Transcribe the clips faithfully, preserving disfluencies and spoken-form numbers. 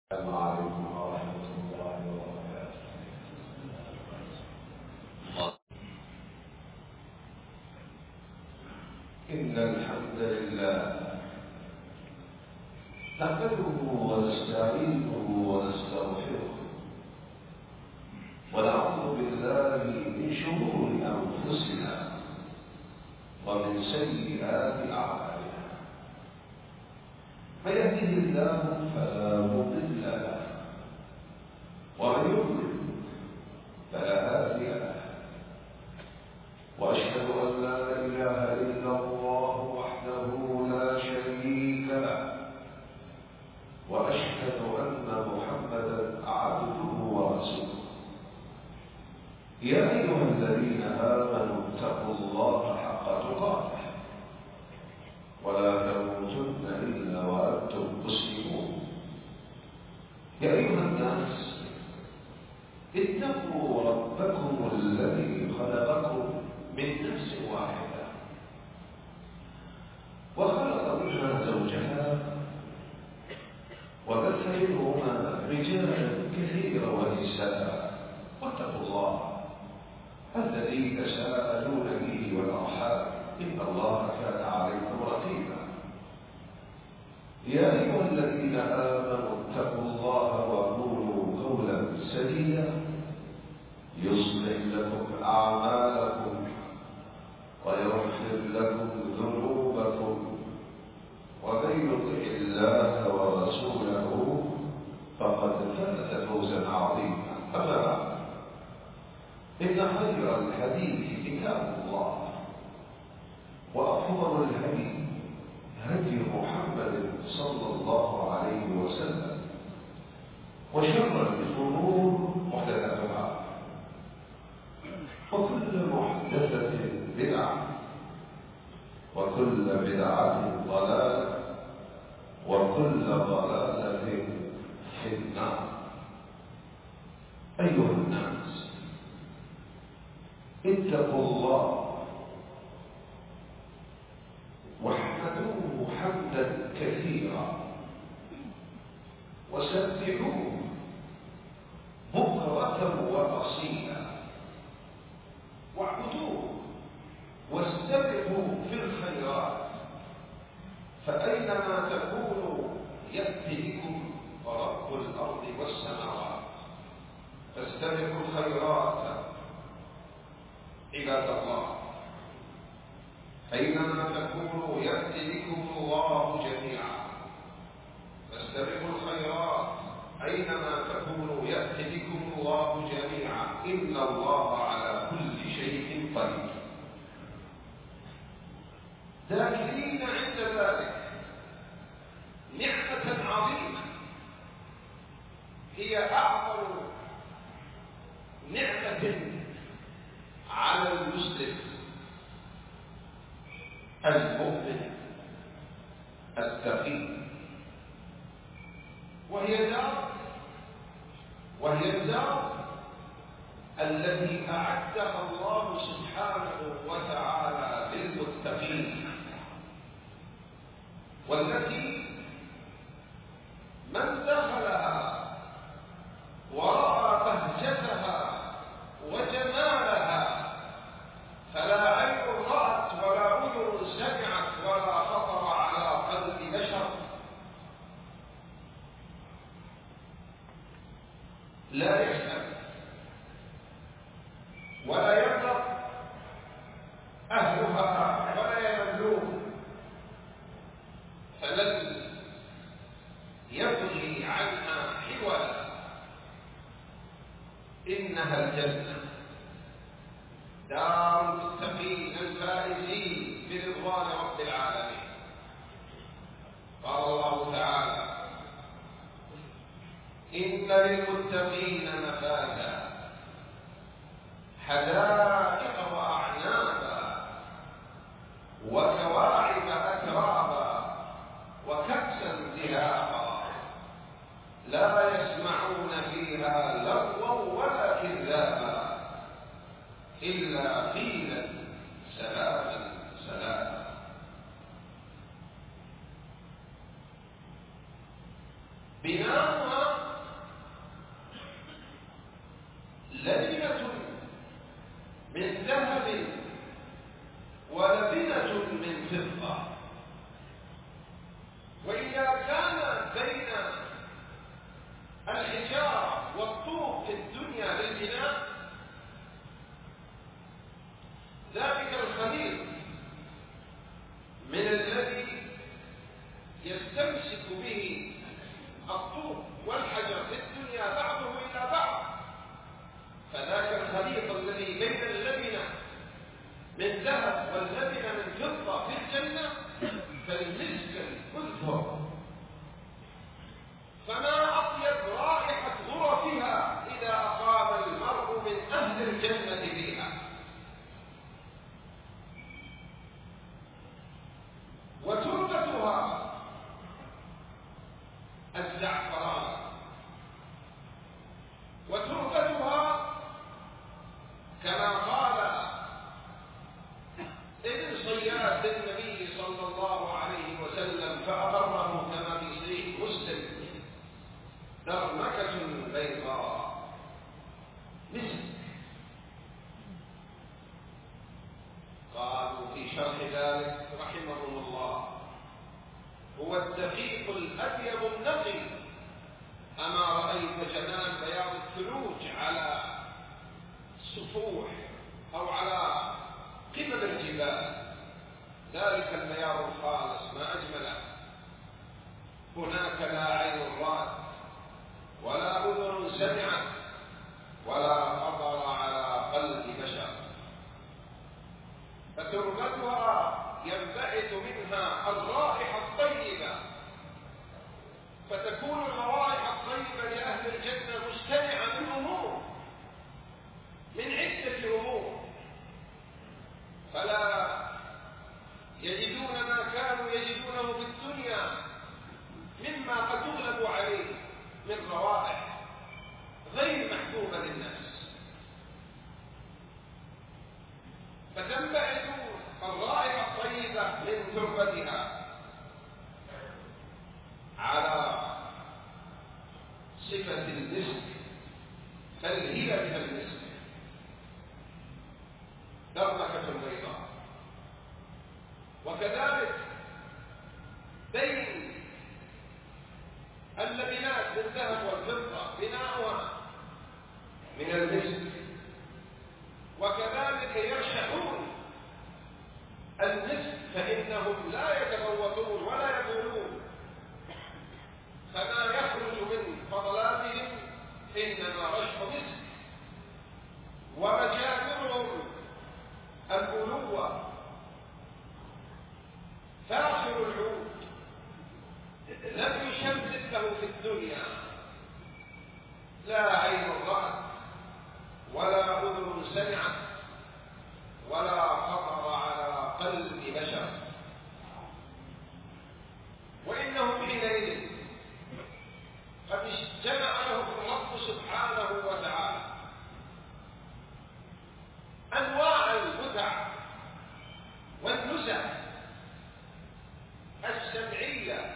السلام عليكم ورحمة الله وبركاته. إن الحمد لله نحمده ونستعينه ونستغفره ونعوذ بالله من شرور أنفسنا ومن سيئات أعمالنا. من يهده الله فلا مضل له ومن يضلل فلا هادي له، واشهد ان لا اله الا الله وحده لا شريك له، واشهد ان محمدا عبده ورسوله. يا ايها الذين امنوا اتقوا الله حق تقاته ولا تموتن إلا وأنتم مسلمون. يا أيها الناس اتقوا ربكم الذي خلقكم من نفس واحدة وخلق منها زوجها وبث منهما رجالا كثيرا ونساء، واتقوا الله الذي تساءلون به والأرحام إن الله كان عليكم رقيبا. يا أيها الذين آمنوا اتقوا الله وقولوا قولا سديدا يصلح لكم أعمالكم ويغفر لكم ذنوبكم، ومن يطع الله ورسوله فقد فاز فوزا عظيما. أما بعد، إن خير الحديث كتاب الله، وأفضل الهدي هدي محمد صلى الله عليه وسلم، وشر الأمور محدثاتها، وكل محدثة بدعة، وكل بدعة ضلالة، وكل ضلالة في النار. أيها الناس اتقوا الله واحمدوه حمدا كثيرا وسبحوه بكرة وأصيلا، واعبدوه واستبقوا في الخيرات، فأينما تكونوا يأتي بكم رب الأرض والسماوات. فاستبقوا الخيرات عباد الله، أينما تكونوا يأتي بكم الله جميعا. فاستبقوا الخيرات أينما تكونوا يأتي بكم الله جميعا، إن الله على كل شيء قدير. ذاكرين عند ذلك نعمة عظيمة هي أعظم نعمة على المسلم المؤمن التقي، وهي دار وهي الدار التي أعدها الله سبحانه وتعالى للمتقين، والتي من دخلها ورأى بهجتها وجمالها فلا عين رأت ولا أذن سمعت ولا خطر على قلب بشر لا يسأل ولا يرضى أهلها ولا يملون، فلن يبغي عنها حولا. إنها الجنة، دار المتقين الفائزين برضوان رب العالمين. قال الله تعالى: إن للمتقين مفازا حدائق وأعنابا وكواعب أترابا وكأسا دهاقا لا يسمعون فيها لغوا ولا كذابا إلا قيلا سلاما سلاما. بناؤها لبنة من ذهب ولبنة من فضة. وإذا كان بين الحجارة والطوب في الدنيا للبناء ذلك الخليط من الذي يستمسك به الطوب والحجر في الدنيا بعضه إلى بعض، فذاك الخليط الذي بين اللبنة من ذهب واللبنة من فضة في الجنة فالمسك الأذفر. فما أطيب رائحة غرفها إذا أقام المرء من أهل الجنة فيها. وتربتها الزعفران، وتربتها كما قال ابن صياد النبي صلى الله عليه وسلم فأقره كما في صحيح مسلم: درمكة بيضاء مسك. قالوا في شرح ذلك رحمهم الله: هو الدقيق الأبيض النقي. أما رأيت جمال بياض الثلوج على السفوح أو على قمم الجبال؟ ذلك البياض الخالص ما أجمله. هناك لا عين رأت ولا أذن سمعت ولا خطر على قلب بشر. فتربتها ينبعث منها الرائحة الطيبة، فتكون الروائح الطيبة لأهل الجنة مجتمعة من أمور، من عدة أمور، فلا يجدون ما كانوا يجدونه في الدنيا مما قد تغلب عليه من روائح غير محبوبة للنفس. فتنبعث الرائحة الطيبة من تربتها على صفة المسك، بل هي من المسك، درمكة بيضاء. وكذلك بين اللبنات بالذهب والفضة بناؤها من المسك. وكذلك يرشحون المسك فإنهم لا يتغوطون ولا يبولون، فما يخرج من فضلاتهم إنما رشح مسك. ومجامرهم الألوة فاخر العود لم يشمت له في الدنيا لا عين رأت ولا أذن سمعت ولا خطر على قلب بشر. وإنهم حينئذ قد اجتمع لهم الرب سبحانه وتعالى أنواع المتع والنزع السمعية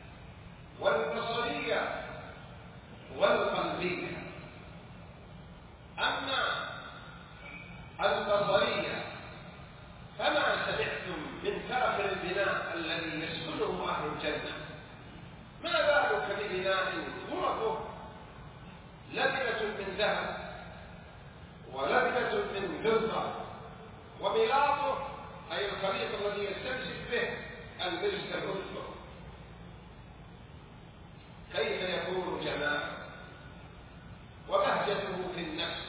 والبصرية والقلبية. أما البصرية فما سمعتم من فاخر البناء الذي يسكنه أهل الجنة، ما بالك ببناء غرفه لبنة من ذهب ولبنة من فضة وميلاطه أي الخليط الذي يستمسك به المسك الأذفر. كيف يكون جماله وبهجته في النفس.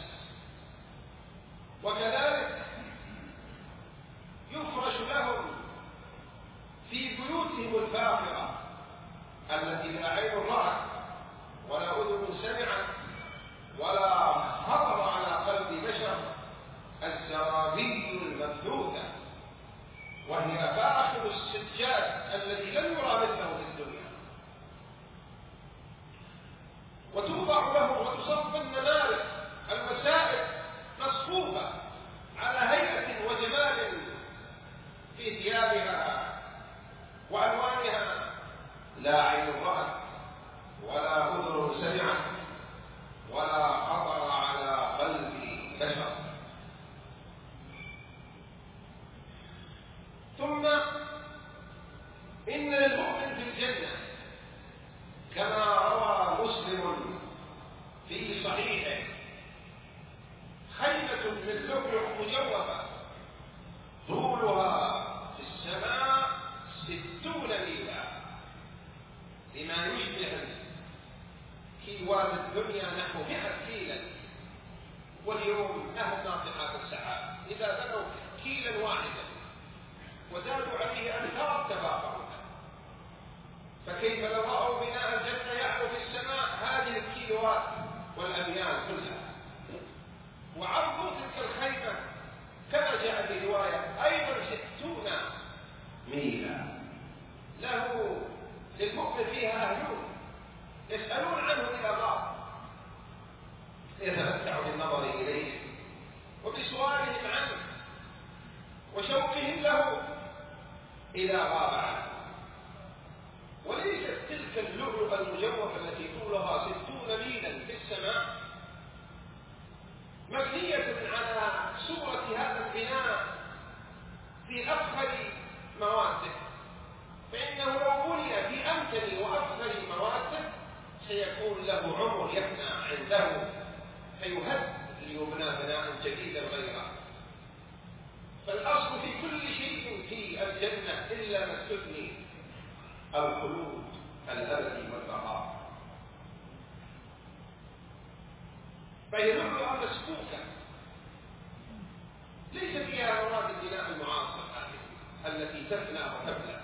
وكذلك يفرش لهم في بيوتهم الفاخرة التي لا عين رأت ولا أذن سمعت ولا خطر على قلب بشر الزرابي المبثوثة، وهي فاخر السجاد الذي لم يرى مثله في الدنيا. وتوضع له وتصف النمارق الوسائد مصفوفة على هيئة وجمال في ثيابها وألوانها لا عين رأت ولا أذن سمعت ولا خطر على قلب مسلم في صحيحه: خيمة من لؤلؤ مجوفة طولها في السماء ستون ميلا، بما يشبه كيلوات الدنيا نحو مئة كيلا، واليوم أهل ناطحات السحاب إذا بنوا كيلا واحدا وزادوا عليه أمثال تفاخروا، فكيف لو رأوا بناء الجنة يعلو في السماء هذه الكيلوات والأميال كلها؟ وعرض تلك الخيمة كما جاء في رواية أيضا ستون ميلا، له للمؤمن فيها أهلون يسألون عنه إلى غاب، يتمتع بالنظر إليه وبسؤالهم عنه وشوقهم له إذا غاب عنه. وليست تلك اللؤلؤة المجوفة التي طولها ستون ميلا في السماء مبنية على صورة هذا البناء في أفخر مواده، فإنه لو بني في أمتن وأفخر مواده سيكون له عمر يفنى عنده فيهد ليبنى بناء جديدا غيره. فالأصل في كل شيء في الجنة إلا ما استثني الخلود الأبدي والبقاء، فهي لؤلؤة مسفوكة ليس فيها مواد البناء المعاصر التي تفنى وتبلى.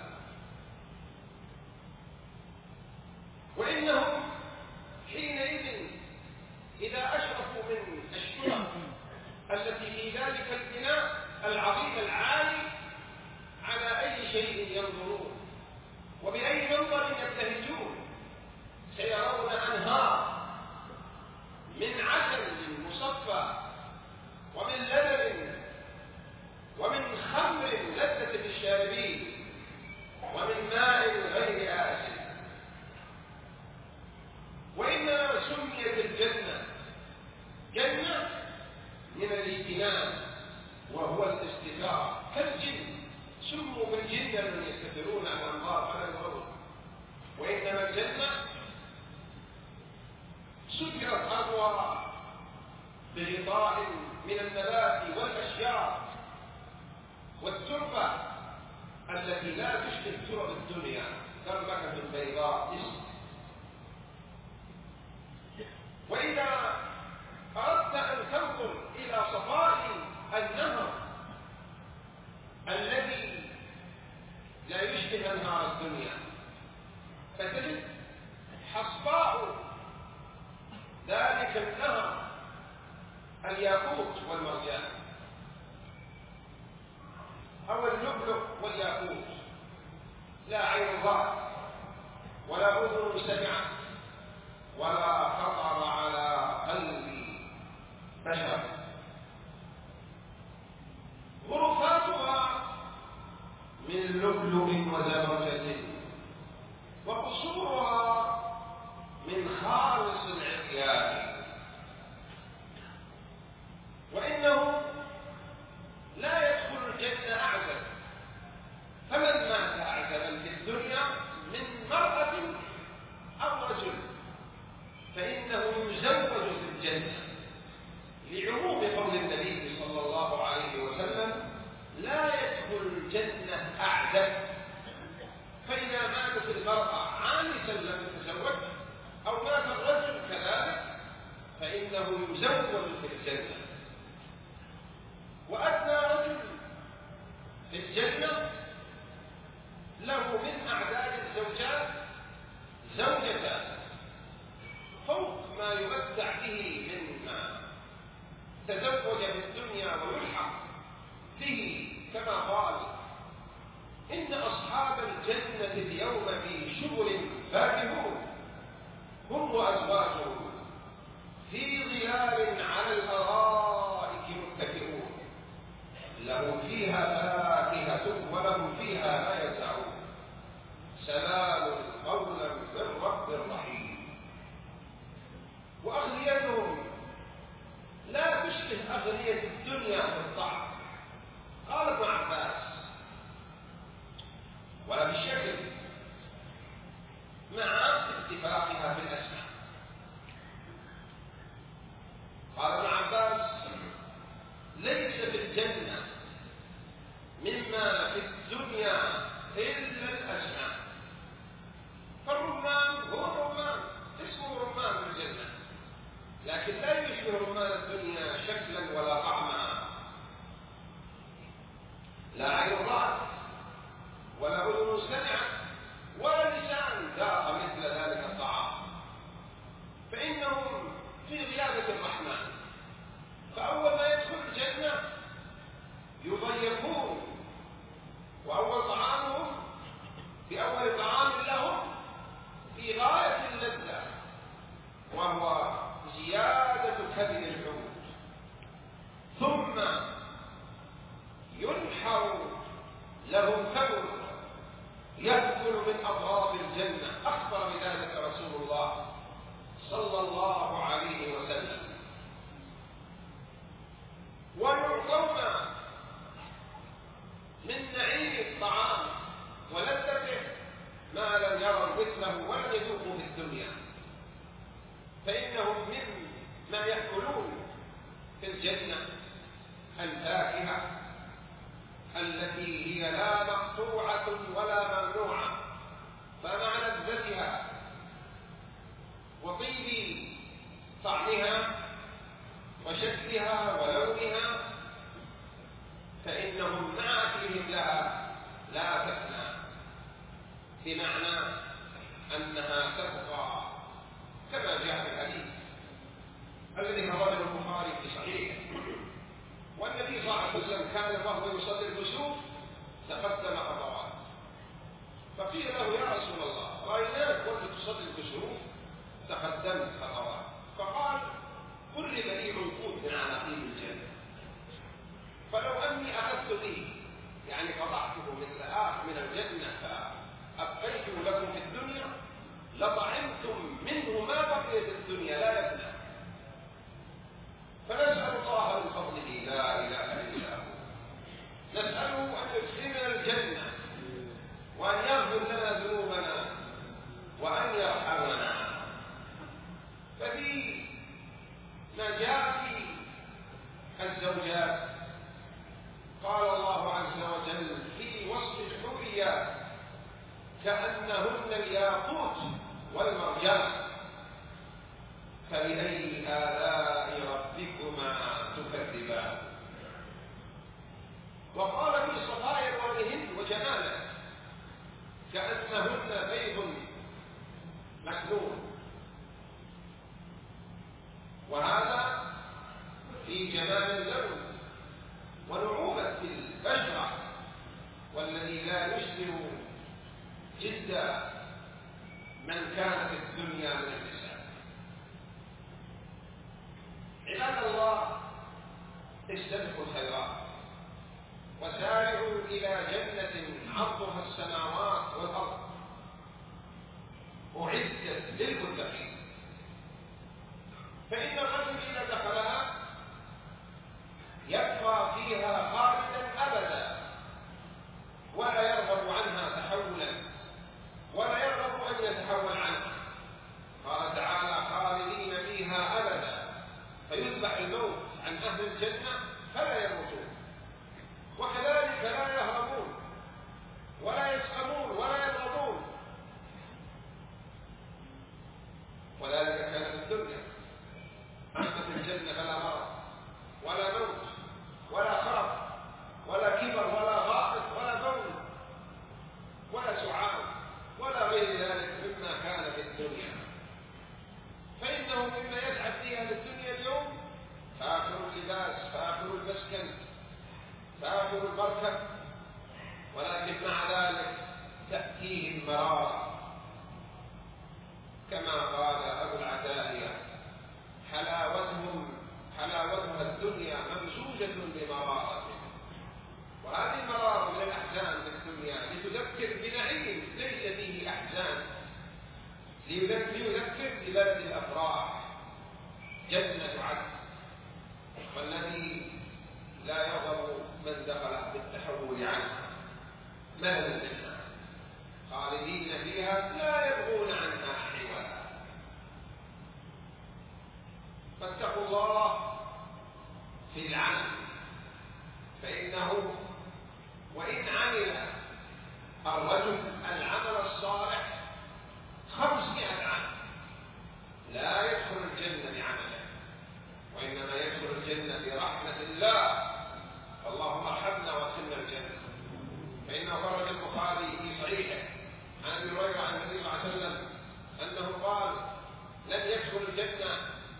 وإنهم حينئذ إذا أشرفوا من الشرف التي في ذلك البناء العظيم العالي على أي شيء ينظرون وبأي منظر يبتهجون سيرون أنهار من عسل مصفى ومن لبن ومن خمر لذة للشاربين ومن ماء غير آسن. وإنما سميت الجنة جنة من الاجتنان وهو الاستتار، كالجن سموا بالجنة من يستترون عن أنظار على الأرض، وإنما الجنة سترت أرضها بغطاء من النبات والأشجار والتربة التي لا تشبه ترب الدنيا، تربة بيضاء اسم. وإذا أردت أن تنظر إلى صفاء النهر الذي لا يشبه أنهار الدنيا فتجد حصباء ذلك النهر الياقوت والمرجان أو اللؤلؤ والياقوت، لا عين رأت ولا أذن سمعت ولا خطر على قلب بشر. غرفاتها من لؤلؤ وزبرجد وقصورها من خالص العقيان. وإنه لا يدخل الجنة أعزب، فمن مات أعزبا في الدنيا من مرأة أو رجل فإنه يزوج في الجنة، لعموم قول النبي صلى الله عليه وسلم: لا يدخل الجنة أعزب. فإذا ماتت المرأة عانسا لم تتزوج أو مات الرجل كذلك فإنه يزوج في الجنة. وأدنى رجل في الجنة له من أعداد الزوجات زوجتان فوق ما يمتع به مما تزوج في الدنيا ويلحق به، كما قال: إن أصحاب الجنة اليوم في شغل فاكهون هم وأزواجهم في ظلال على الأرائك متكئون لهم فيها فاكهة ولهم فيها ما يسعون سلام قولا من رب رحيم. وأغنيتهم لا تشبه أغنية الدنيا في الطعم، قال ابن عباس، ولا بالشكل، مع اتفاقها في الأسماء. لكن لا يشبه رمان الدنيا شكلا ولا طعما، لا عين رأت ولا أذن سمعت ولا لسان ذاق مثل ذلك الطعام، فإنهم في غيابة الرحمن. فأول ما يدخل الجنة يضيفون، وأول طعامهم بأول طعام لهم في غاية اللذة، وهو زيادة كبد الحوت، ثم ينحر لهم ثور يأكل من أطراف الجنة. أخبر بذلك رسول الله صلى الله عليه وسلم. ويعطون من نعيم الطعام ولذته ما لم يروا مثله ولم يذوقوا في الدنيا، فإنهم من ما يأكلون في الجنة الفاكهة التي هي لا مقطوعة ولا ممنوعة، فمع لذتها وطيب طعمها وشكلها ولونها فإنهم مع أكلهم لها لا تفنى، بمعنى أنها تبقى، كما جاء في الحديث الذي رواه البخاري في صحيحه. والنبي صلى الله عليه وسلم كان وهو يصلي الكسوف تقدم خطوات، فقيل له يا رسول الله رأيناك وانت تصلي الكسوف تقدمت خطوات، فقال قرب لي عنقود من عناقيد الجنة، فلو أني أخذت به يعني قطعته مثل آخر من الجنة فأبقيته لكم في الدنيا لطعمتم منه ما بقي في الدنيا لا يفنى. فنسأل الله من فضله لا إله إلا هو، نسأله أن يدخلنا الجنة وأن يغفر لنا ذنوبنا وأن يرحمنا. ففي ما جاء في الزوجات قال الله عز وجل في وصف الحوريات كأنهن الياقوت والمرجان، فبأي آلاء ربكما تكذبان. وقال في صفاء ألوانهن وجمالا كأنهن بيض مكنون، وهذا في جمال اللون ونعومة البشرة، والذي لا يشبه جدا من كان في الدنيا من النساء. عباد الله استبقوا الخيرات وسارعوا إلى جنة عرضها السماوات والأرض أعدت للمتقين، فإن الرجل إذا دخلها يبقى فيها خالدا أبدا ولا يرغب عنها تحولا ولا يرغب أن يتحول عنها. قال تعالى خالدين فيها أبدا، فيذبح الموت عن أهل الجنة فلا يموتون، وكذلك لا يهربون ولا يسخمون ولا يضربون، وذلك كان في الدنيا. أما في الجنة فلا مرض ولا موت ولا خرف ولا كبر ولا غائط ولا بول ولا سعال ولا غير ذلك مما كان في الدنيا. فإنه مما يسعد فيها للدنيا اليوم فآخر اللباس فآخر المسكن فآخر المركب، ولكن مع ذلك تأتيه المرارة، كما قال أبو العتاهية حلاوتهم حلاوتها الدنيا ممزوجة بمرارة. وهذه المرارة من الأحزان في الدنيا لتذكر بنعيم ليس فيه أحزان، ليذكر ببلد الأفراح جنة عدن، والذي لا يغضب من دخل بالتحول عنها مهلا منها خالدين فيها لا يبغون عنها حولا. فاتقوا الله في العمل، فإنه وإن عمل الرجل العمل الصالح خمسمائة عام لا يدخل الجنة بعمله، الجنة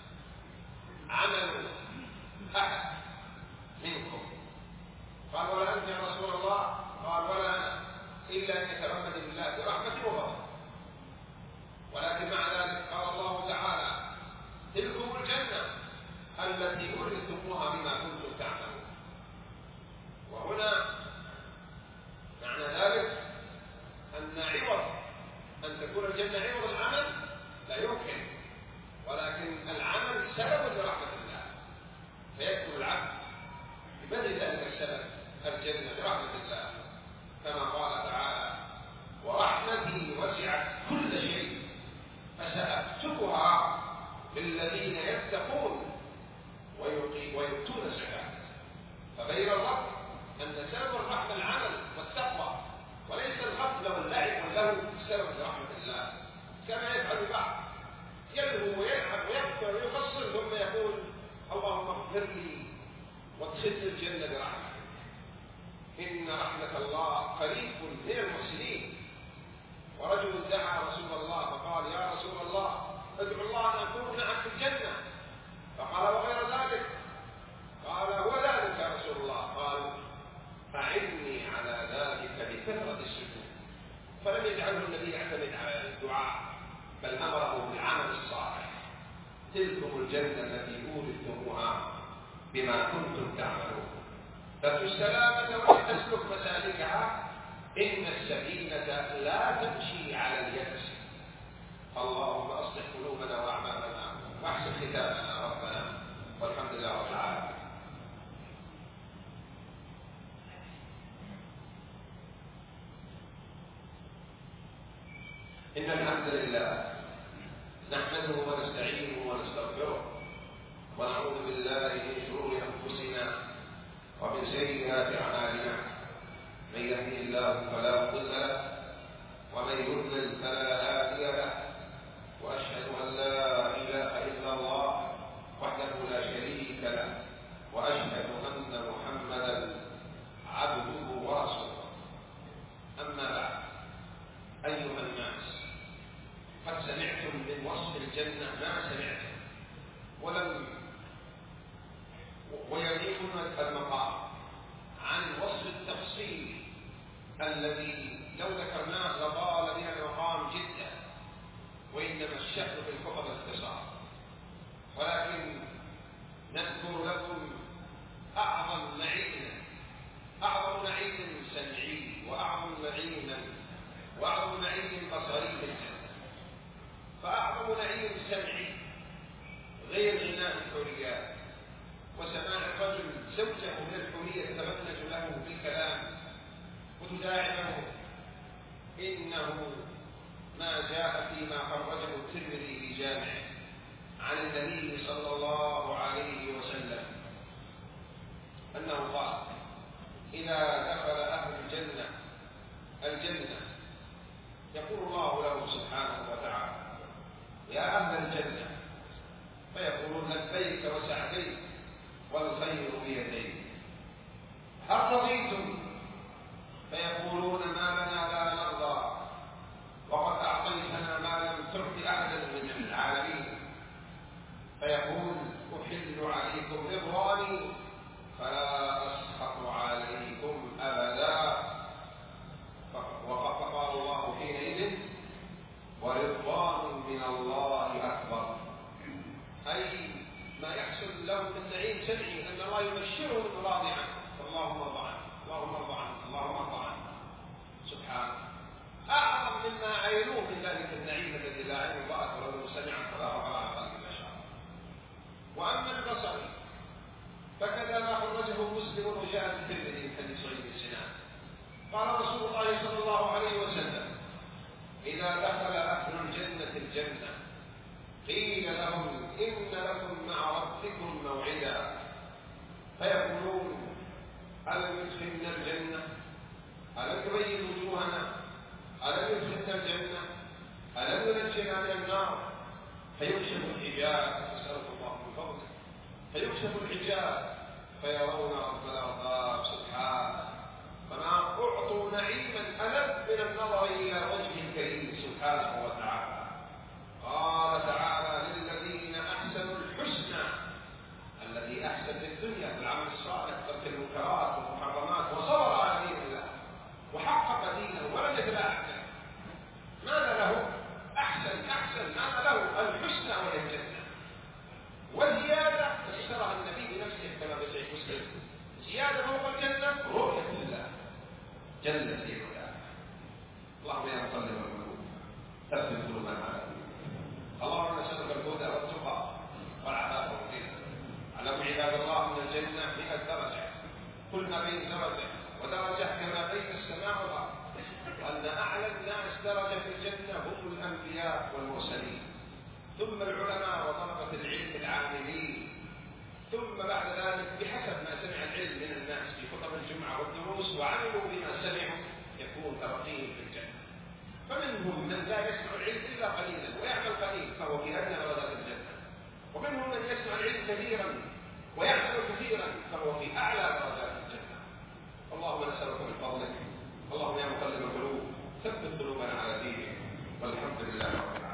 عمل أحد منكم؟ قال ولا أنت يا رسول الله؟ قال ولا أنا، إلا أن يتغمد بالله برحمة وفضل. ولكن مع ذلك قال الله تعالى تلكم الجنة التي أورثتموها بما كنتم تعملون. وهنا معنى ذلك أن عوض أن تكون الجنة عوض العمل لا يمكن، ولكن العمل سبب لرحمة الله، فيكون العبد ببذل ذلك السبب الجنة برحمة الله، كما قال تعالى ورحمتي وسعت كل شيء فسأكتبها للذين يتقون ويؤتون الزكاة. فبين الله أن سبب الرحمة العمل والتقوى، وليس الغفلة واللعب واللهو سبب لرحمة الله كما يفعل البعض، يلهو ويلعب ويكفر ويقصر ثم يقول اللهم اغفر لي وادخلني الجنة برحمتك. إن رحمة الله قريب من المحسنين. ورجل دعا رسول الله فقال يا رسول الله ادعو الله أن أكون معك في الجنة، فقال وغير ذلك؟ قال هو ذلك يا رسول الله. قال أعني على ذلك بكثرة السجود. فلم يجعله النبي يعتمد على الدعاء، بل أمره بالعمل الصالح. تلكم الجنة التي أورثتموها بما كنتم تعملون. ترجو السلامة ولتسلك مسالكها، إن السفينة لا تمشي على اليبس. اللهم أصلح قلوبنا وأعمالنا واحسن ختامنا ربنا، والحمد لله رب العالمين. إن الحمد لله نحمده ونستعينه ونستغفره، ونعوذ بالله من شرور أنفسنا ومن سيئات أعمالنا. من يهده الله فلا مضل له، ومن يضلل فلا هادي له، وأشهد أن لا إله إلا الله وحده لا شريك له، وأشهد أن محمدا عبده ورسوله. أما بعد، أيها الناس، قد سمعتم من وصف الجنة ما سمعتم، ولم ويضيقنا المقام عن وصف التفصيل الذي لو ذكرناه لطال بنا المقام جدا، وإنما الشأن في الخطب الاختصار. ولكن نذكر لكم أعظم نعيم، أعظم نعيم سمعي، وأعظم نعيم وأعظم نعيم بصري في الجنة. فأعظم نعيم سمعي غير غناء الحوريات وسماع الرجل زوجه من الحورية تتمنج له بالكلام وتداعبه، إنه ما جاء فيما خرجه الترمذي في جامعه عن النبي صلى الله عليه وسلم أنه قال إذا دخل أهل الجنة الجنة يقول الله له سبحانه وتعالى يا أهل الجنة، فيقولون لبيك وسعديك والخير بيديك، هل رضيتم؟ فيقولون ما لنا لا نرضى، وقد أعطيتنا ما لم تعط أحدا من العالمين. فيقول أحل عليكم رضواني فلا أسخط عليكم أبدا. فقال الله حينئذ ورضوان من الله أكبر، أي ما يحصل له من نعيم سمعي أن الله يبشره بالراضي عنه. اللهم ارض عنه، اللهم ارض عنه، اللهم ارض عنه. سبحانه، أعظم مما عينوه من ذلك النعيم الذي لا عين رأت ولو سمعت فلا رأى على قلب بشر. وأما البصر فكذا ما خرجه مسلم وجاء الترمذي من حديث صحيح السنان. قال رسول الله صلى الله عليه وسلم إذا دخل أهل الجنة الجنة قيل لهم إن لكم مع ربكم موعدا، فيقولون ألم يدخلنا الجنة؟ ألم يبيض وجوهنا؟ ألم يدخلنا الجنة؟ ألم ينجنا من النار؟ فيكشف الحجاب، نسألك الله من فضله، فيكشف الحجاب فيرون رب الأرباب سبحانه، فما أعطوا نعيما ألذ من النظر إلى وجهه الكريم سبحانه وتعالى. قال تعالى للذين كل ما بين درجة ودرجة كما بين السماء والأرض، وأن أعلى الناس درجة في الجنة هم الأنبياء والمرسلين، ثم العلماء وطلبة العلم العاملين، ثم بعد ذلك بحسب ما سمع العلم من الناس في خطب الجمعة والدروس وعملوا بما سمعوا يكون ترقيهم في الجنة. فمنهم من لا يسمع العلم إلا قليلا ويعمل قليل فهو في أدنى درجات الجنة، ومنهم من يسمع العلم كثيرا ويعمل كثيرا فهو في أعلى درجات الجنة. اللهم نسألك من فضلك، اللهم يا مقلب القلوب ثبت قلوبنا على دينك، والحمد لله رب العالمين.